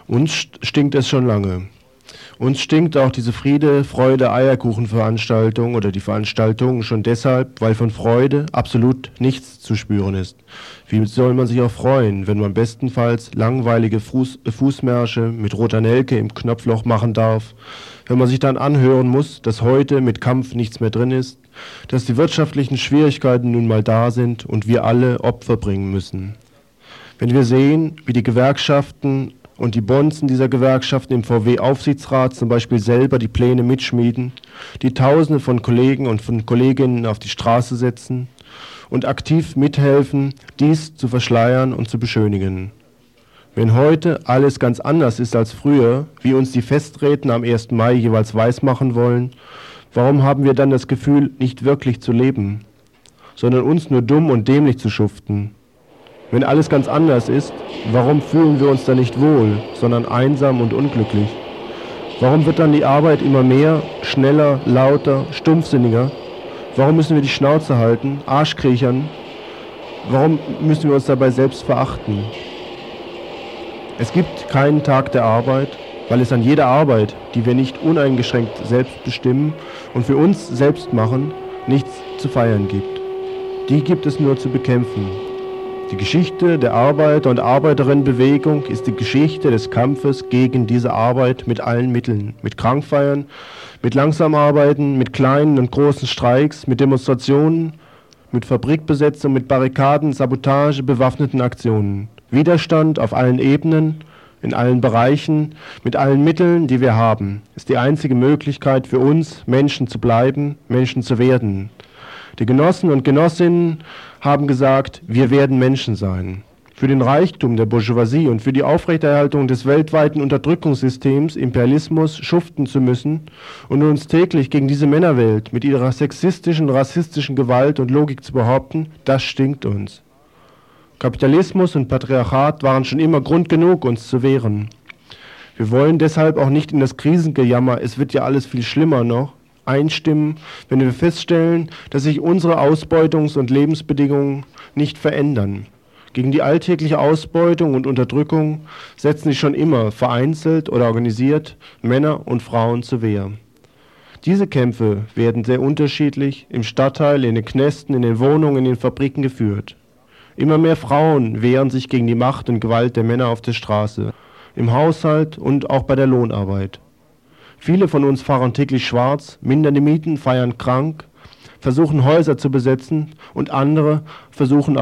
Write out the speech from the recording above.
Uns stinkt es schon lange. Uns stinkt auch diese Friede, Freude, Eierkuchen-Veranstaltung oder die Veranstaltung schon deshalb, weil von Freude absolut nichts zu spüren ist. Wie soll man sich auch freuen, wenn man bestenfalls langweilige Fußmärsche mit roter Nelke im Knopfloch machen darf, wenn man sich dann anhören muss, dass heute mit Kampf nichts mehr drin ist, dass die wirtschaftlichen Schwierigkeiten nun mal da sind und wir alle Opfer bringen müssen. Wenn wir sehen, wie die Gewerkschaften und die Bonzen dieser Gewerkschaften im VW-Aufsichtsrat zum Beispiel selber die Pläne mitschmieden, die Tausende von Kollegen und von Kolleginnen auf die Straße setzen und aktiv mithelfen, dies zu verschleiern und zu beschönigen. Wenn heute alles ganz anders ist als früher, wie uns die Festredner am 1. Mai jeweils weismachen wollen, warum haben wir dann das Gefühl, nicht wirklich zu leben, sondern uns nur dumm und dämlich zu schuften? Wenn alles ganz anders ist, warum fühlen wir uns dann nicht wohl, sondern einsam und unglücklich? Warum wird dann die Arbeit immer mehr, schneller, lauter, stumpfsinniger? Warum müssen wir die Schnauze halten, Arschkriechern? Warum müssen wir uns dabei selbst verachten? Es gibt keinen Tag der Arbeit, weil es an jeder Arbeit, die wir nicht uneingeschränkt selbst bestimmen und für uns selbst machen, nichts zu feiern gibt. Die gibt es nur zu bekämpfen. Die Geschichte der Arbeiter- und Arbeiterinnenbewegung ist die Geschichte des Kampfes gegen diese Arbeit mit allen Mitteln, mit Krankfeiern, mit Langsamarbeiten, mit kleinen und großen Streiks, mit Demonstrationen, mit Fabrikbesetzung, mit Barrikaden, Sabotage, bewaffneten Aktionen. Widerstand auf allen Ebenen, in allen Bereichen, mit allen Mitteln, die wir haben, ist die einzige Möglichkeit für uns, Menschen zu bleiben, Menschen zu werden. Die Genossen und Genossinnen haben gesagt, wir werden Menschen sein. Für den Reichtum der Bourgeoisie und für die Aufrechterhaltung des weltweiten Unterdrückungssystems Imperialismus schuften zu müssen und uns täglich gegen diese Männerwelt mit ihrer sexistischen, rassistischen Gewalt und Logik zu behaupten, das stinkt uns. Kapitalismus und Patriarchat waren schon immer Grund genug, uns zu wehren. Wir wollen deshalb auch nicht in das Krisengejammer, es wird ja alles viel schlimmer noch, einstimmen, wenn wir feststellen, dass sich unsere Ausbeutungs- und Lebensbedingungen nicht verändern. Gegen die alltägliche Ausbeutung und Unterdrückung setzen sich schon immer vereinzelt oder organisiert Männer und Frauen zur Wehr. Diese Kämpfe werden sehr unterschiedlich im Stadtteil, in den Knästen, in den Wohnungen, in den Fabriken geführt. Immer mehr Frauen wehren sich gegen die Macht und Gewalt der Männer auf der Straße, im Haushalt und auch bei der Lohnarbeit. Viele von uns fahren täglich schwarz, mindern die Mieten, feiern krank, versuchen Häuser zu besetzen und andere versuchen